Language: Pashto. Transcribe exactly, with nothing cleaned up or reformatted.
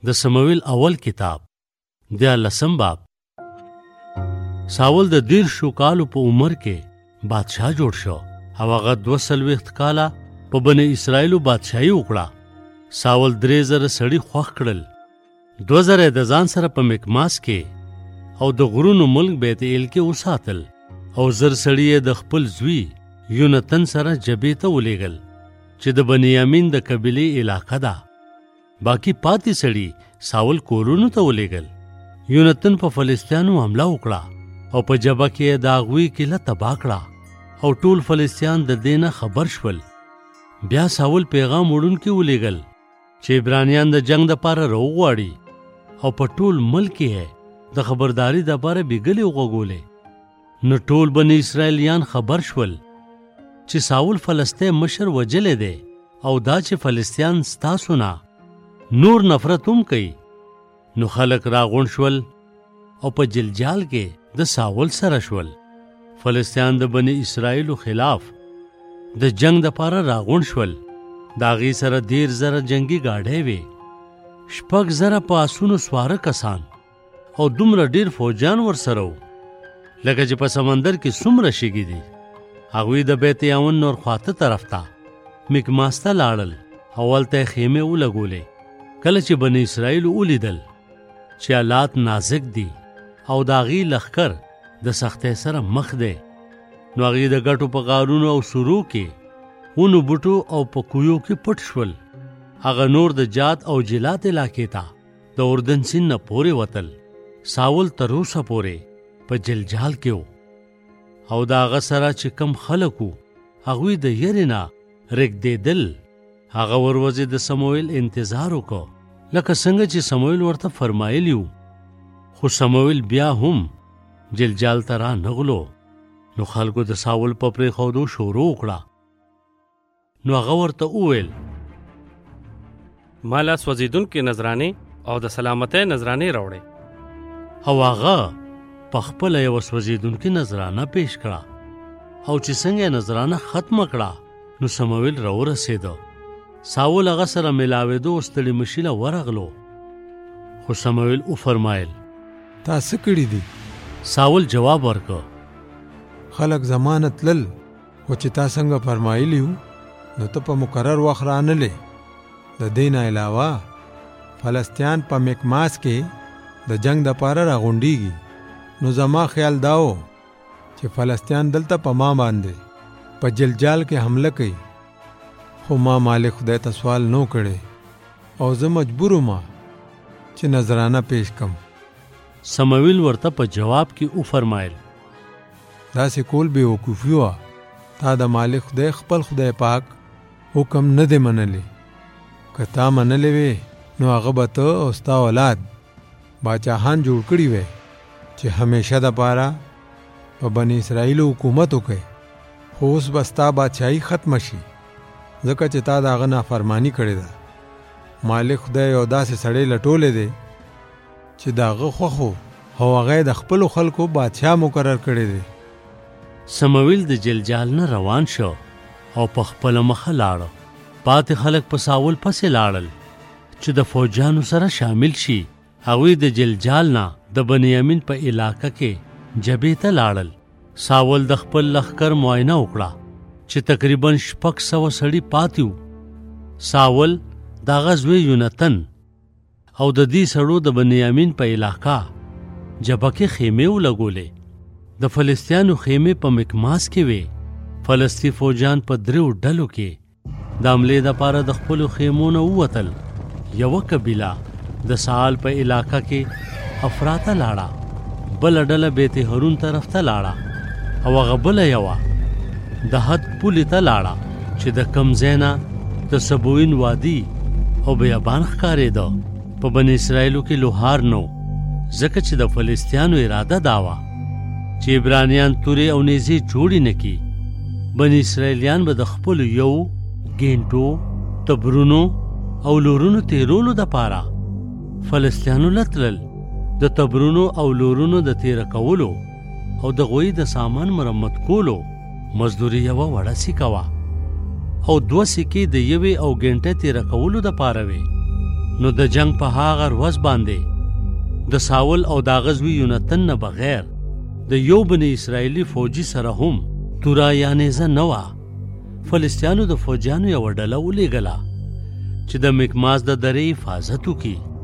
د سمویل اول کتاب دیارلسم باب. ساول د دیرشو کالو په عمر کې بادشاه جوړ شو او هغه دوه څلوېښت کاله په بني اسرائیلو بادشاهي وکړه. ساول درې زره سړي خوښ کړل، دوه زره د ځان سره په مکماس کې او د غرونو ملک بیت ایل کې وساتل، او زر سړي یې د خپل زوی یونتن سره جبې ته ولېږل چې د بنیامین د قبیلې علاقه ده. باقی پاتې سړي ساول کورونو ته ولېږل. یونتن په فلسطینو حمله وکړه او په جبه کې د هغوی کیله تباه کړه او ټول فلسطین د دې نه خبر شول. بیا ساول پیغام وړونکي ولېږل چې عبرانیان د جنگ دپاره راوغواړي او په ټول ملک یې د خبرداري دپاره بیګلې وغوږولې. نو ټول بني اسرائیلیان خبر شول چې ساول فلسطین مشر وجلی دی او دا چې فلسطین ستاسو نه نور نفرت هم کوي. نو خلق راغونډ شول او په جلجال کې د ساول سره شول. فلسطین د بني اسرائیلو خلاف د جنگ دپاره راغونډ شول. د هغې سره دیر زره جنگي ګاډۍ وې، شپږ زره په آسونو سواره کسان او دومره ډیر فوجان ورسره وو لکه چې په سمندر کې څومره شګې دي. هغوی د بیت یاون نور خواته طرف ته مکماس ته لاړل او هلته یې خیمې ولګولې. کله چې بني اسرائیل ولیدل چې حالات نازک دي او د هغې لښکر د سختۍ سره مخ دی، نو هغې د ګټو په غارونو او سورو کې ونو بوټو او په کویو کې پټ شول. هغه نور د جات او جلات علاقې ته د اردن سیند نه پورې وتل. ساول تر اوسه پورې په جلجال کې و او د هغه سره چې کم خلک وو هغوی د یرې نه رږدېدل. هغه وروځې د سمویل انتظار وکړ لکه څنګه چې سمویل ورته فرمایلی وو، خو سمویل بیا هم جلجال ته را نغلو. نو خلکو د ساول په پرېښودو شروع وکړه. نو هغه ورته وویل، ما لا سوځېدونکې نذرانې او د سلامتۍ نذرانې راوړې. او هغه په خپله یوه سوځېدونکې نذرانه پیش کړه، او چې څنګه یې نذرانه ختمه کړه نو سمویل راورسېده. ساول هغه سره ملاوېدو او ستړي مشیله ورغلو. خو سمویل وفرمایل، تا څه کړي دي؟ ساول جواب ورکړ، خلک زمانه تلل، خو چې تا څنګه فرمایلی وو نو ته په مقرر وخت رانلې. د دې نه علاوه فلسطین په مکماس کې د جنگ دپاره راغونډېږي. نو زما خیال دا و چې فلسطین دلته په ما باندې په جلجال کې حمله کوي، خو ما مالک خدای ته سوال نو کړی او زه مجبور وم چې نذرانه پیش کم. سمویل ورته په جواب کې وفرمایل، داسې کول بې وقوفي وه. تا د مالک خدای خپل خدای پاک حکم نه دی منلی. که تا منلی وې نو هغه به ته او ستا اولاد باچاهان جوړ کړي وی چې همیشه دپاره په بني اسرائیلو حکومت وکړي. خو اوس به ستا بادشاهي ختمه شي ځکه چې تا د هغه نافرماني کړې ده. مالک خدای یو داسې سړی لټولی دی چې د هغه خوښ و او هغه یې د خپلو خلکو بادشاه مقرر کړی دی. سمویل د جلجال نه روان شو او په خپله مخه لاړه. پاتې خلک په ساول پسې لاړل چې د فوجانو سره شامل شي. هغوی د جلجال نه د بنیامین په علاقه کې جبې ته لاړل. ساول د خپل لښکر معاینه وکړه چې تقریبا شپږ سوه سړي پاتې وو. ساول د هغه زوی یونتن او د دې سړو د بنیامین په علاقه جبه کې خیمې ولګولې. د فلسطینو خیمې په مکماس کې وې. فلسطین فوجان په دریو ډلو کې د حملې دپاره د خپلو خیمو نه ووتل. یوه قبیله د سال په علاقه کې افراته لاړه، بله ډله بیت هارون طرف ته لاړه، او هغه بله یوه د حد پولې ته لاړه چې د کم ځای نه د سبوین وادي او بیابان ښکارېده. په بني اسرائیلو کې لوهار نو، ځکه چې د فلسطینو اراده دا وه چې عبرانیان تورې او نیزې جوړې نه کړي. بني اسرائیلیان به د خپلو یو ګینټو، تبرونو او لورونو تیرولو دپاره فلسطینو لتلل. د تبرونو او لورونو د تیره کولو او د غوی د سامان مرمت کولو مزدوري یوه وړه سکه وه او دوه سکې د یوې او ګنټه تیره کولو دپاره وې. نو د جنگ په هغه ورځ باندې د ساول او د هغه زوی یونتن نه بغیر د یو بني اسرائیلي فوجي سره هم توره یا نیزه نه وه. فلسطینیانو د فوجیانو یوه ډله ولېږله چې د مکماس د درې حفاظت وکړي.